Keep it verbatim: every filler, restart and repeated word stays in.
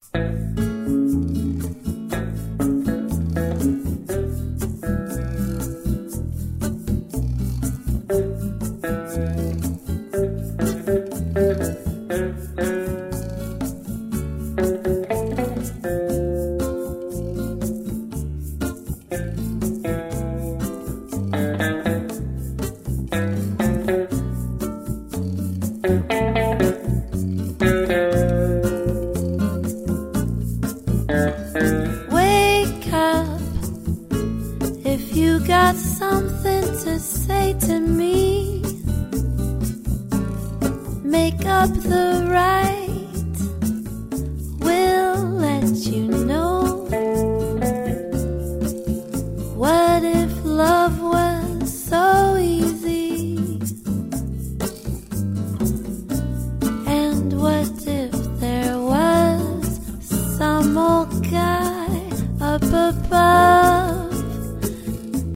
Wake up if you got something to say to me. Make up the right, we'll let you know. What if love was so easy? And what if there was some old guy up above?